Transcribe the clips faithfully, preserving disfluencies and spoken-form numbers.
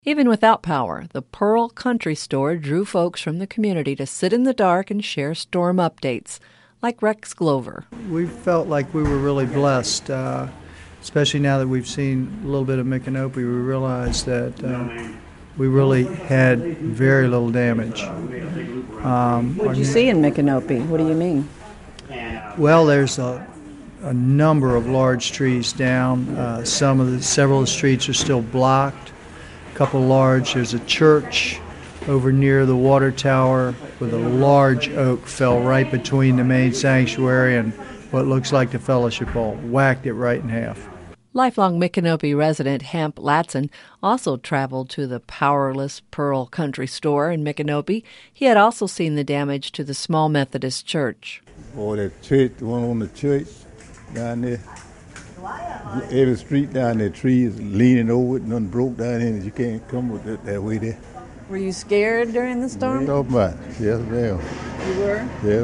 Even without power, the Pearl Country Store drew folks from the community to sit in the dark and share storm updates, like Rex Glover. We felt like we were really blessed, uh, especially now that we've seen a little bit of Micanopy. We realized that uh, we really had very little damage. Um, what did you see in Micanopy? What do you mean? Well, there's a, a number of large trees down. Uh, some of the several of the streets are still blocked. A couple large. There's a church over near the water tower with a large oak fell right between the main sanctuary and what looks like the fellowship hall. Whacked it right in half. Lifelong Micanopy resident Hamp Latson also traveled to the powerless Pearl Country Store in Micanopy. He had also seen the damage to the small Methodist church. Oh, that church, the one on the church down there. Every street down there, trees leaning over it, nothing broke down in it. You can't come with it that way there. Were you scared during the storm? What are you talking about? Yes, ma'am. You were? Yes,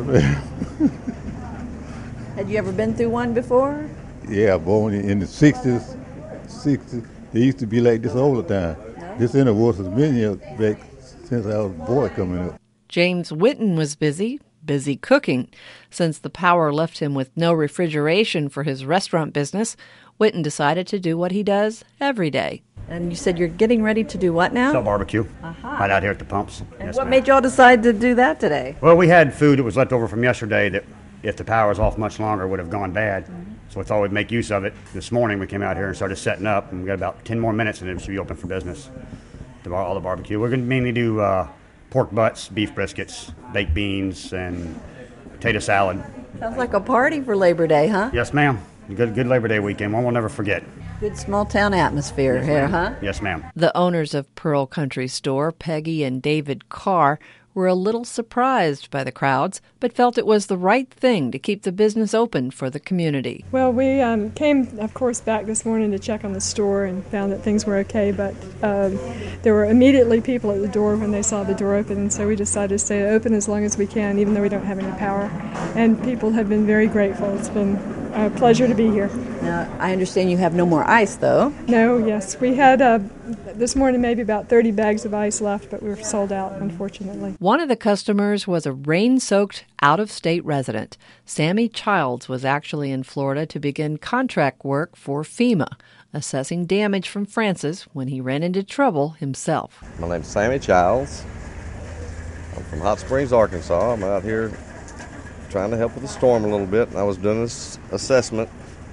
ma'am. Had you ever been through one before? Yeah, born in the sixties, sixties. It used to be like this all the time. No? This in the water has been here back since I was a boy coming up. James Witten was busy. busy cooking. Since the power left him with no refrigeration for his restaurant business, Witten decided to do what he does every day. And you said you're getting ready to do what now? Sell barbecue. Uh-huh. Right out here at the pumps. And yes, what ma'am. made y'all decide to do that today? Well, we had food that was left over from yesterday that if the power was off much longer would have gone bad. Mm-hmm. So we thought we'd make use of it. This morning we came out here and started setting up, and we got about ten more minutes and it should be open for business. The bar, all the barbecue. We're going to mainly do uh, pork butts, beef briskets, baked beans, and potato salad. Sounds like a party for Labor Day, huh? Yes, ma'am. Good, good Labor Day weekend. One we'll never forget. Good small-town atmosphere yes, here, ma'am. huh? Yes, ma'am. The owners of Pearl Country Store, Peggy and David Carr, were a little surprised by the crowds, but felt it was the right thing to keep the business open for the community. Well, we um, came, of course, back this morning to check on the store and found that things were okay, but um, there were immediately people at the door when they saw the door open, and so we decided to stay open as long as we can, even though we don't have any power. And people have been very grateful. It's been a pleasure to be here. Now, I understand you have no more ice, though. No, yes. We had, uh, this morning, maybe about thirty bags of ice left, but we were sold out, unfortunately. One of the customers was a rain-soaked, out-of-state resident. Sammy Childs was actually in Florida to begin contract work for FEMA, assessing damage from Francis when he ran into trouble himself. My name's Sammy Childs. I'm from Hot Springs, Arkansas. I'm out here trying to help with the storm a little bit, and I was doing this assessment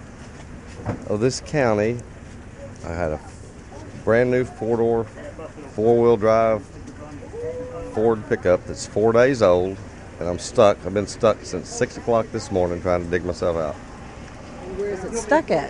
of this county. I had a brand new four-door, four-wheel drive Ford pickup that's four days old, and I'm stuck. I've been stuck since six o'clock this morning trying to dig myself out. Where is it stuck at?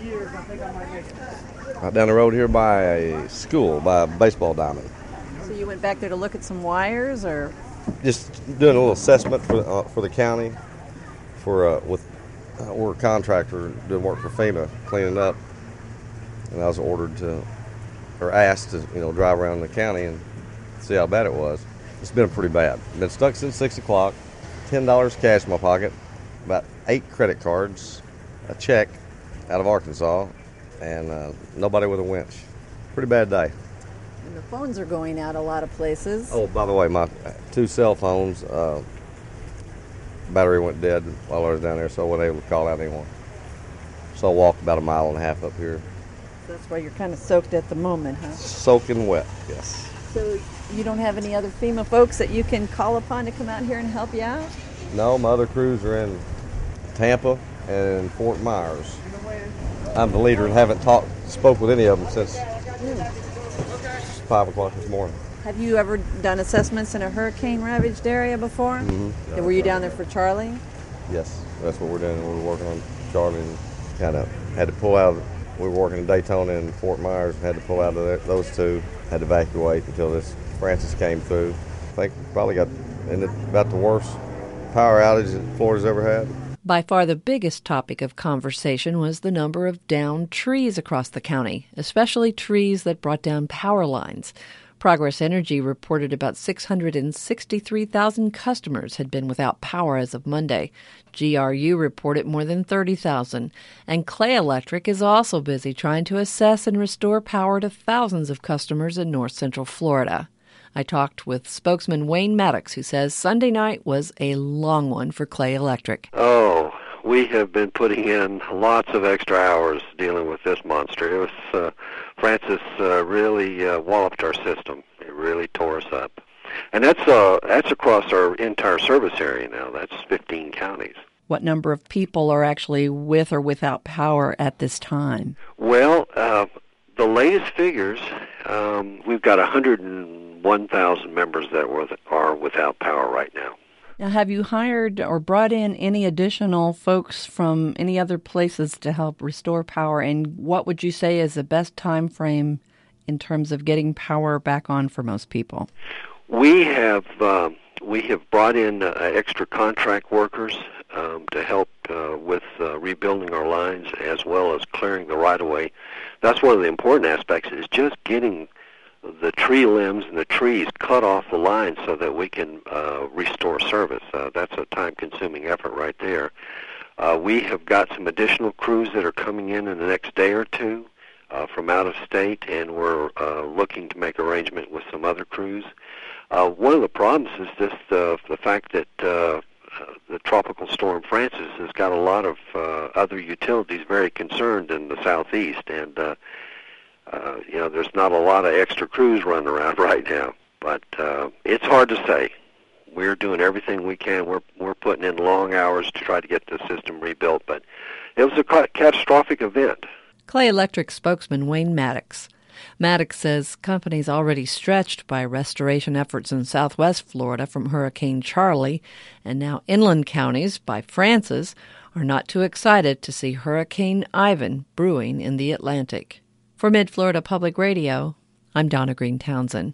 Right down the road here by a school, by a baseball diamond. So you went back there to look at some wires, or? Just doing a little assessment for uh, for the county. For uh, with uh, we're a contractor doing work for FEMA, cleaning up, and I was ordered to, or asked to, you know, drive around the county and see how bad it was. It's been pretty bad. Been stuck since six o'clock. Ten dollars cash in my pocket, about eight credit cards, a check out of Arkansas, and uh, nobody with a winch. Pretty bad day. And the phones are going out a lot of places. Oh, by the way, my two cell phones. Uh, Battery went dead while I was down there, so I wasn't able to call out anyone. So I walked about a mile and a half up here. That's why you're kind of soaked at the moment, huh? Soaking wet, yes. So you don't have any other FEMA folks that you can call upon to come out here and help you out? No, my other crews are in Tampa and Fort Myers. I'm the leader and haven't talked, spoke with any of them since mm. five o'clock this morning. Have you ever done assessments in a hurricane-ravaged area before? Mm-hmm. Were you down there for Charlie? Yes, that's what we're doing. We're working on Charlie and kind of had to pull out. We were working in Daytona and Fort Myers and had to pull out of there, those two. Had to evacuate until this Francis came through. I think probably got in the, about the worst power outage that Florida's ever had. By far the biggest topic of conversation was the number of downed trees across the county, especially trees that brought down power lines. Progress Energy reported about six hundred sixty-three thousand customers had been without power as of Monday. G R U reported more than thirty thousand. And Clay Electric is also busy trying to assess and restore power to thousands of customers in north central Florida. I talked with spokesman Wayne Maddox, who says Sunday night was a long one for Clay Electric. Oh, we have been putting in lots of extra hours dealing with this monster. It was uh, Francis uh, really uh, walloped our system. It really tore us up. And that's uh, that's across our entire service area now. That's fifteen counties. What number of people are actually with or without power at this time? Well, uh, the latest figures, um, we've got one hundred one thousand members that were, are without power right now. Now, have you hired or brought in any additional folks from any other places to help restore power? And what would you say is the best time frame in terms of getting power back on for most people? We have uh, we have brought in uh, extra contract workers um, to help uh, with uh, rebuilding our lines as well as clearing the right-of-way. That's one of the important aspects, is just getting the tree limbs and the trees cut off the line so that we can uh, restore service. Uh, that's a time-consuming effort right there. Uh, we have got some additional crews that are coming in in the next day or two uh, from out of state, and we're uh, looking to make arrangement with some other crews. Uh, one of the problems is just uh, the fact that uh, the tropical storm Francis has got a lot of uh, other utilities very concerned in the southeast, and uh, Uh, you know, there's not a lot of extra crews running around right now, but uh, it's hard to say. We're doing everything we can. We're we're putting in long hours to try to get the system rebuilt, but it was a ca- catastrophic event. Clay Electric spokesman Wayne Maddox. Maddox says companies already stretched by restoration efforts in southwest Florida from Hurricane Charlie, and now inland counties by Francis, are not too excited to see Hurricane Ivan brewing in the Atlantic. For Mid-Florida Public Radio, I'm Donna Green Townsend.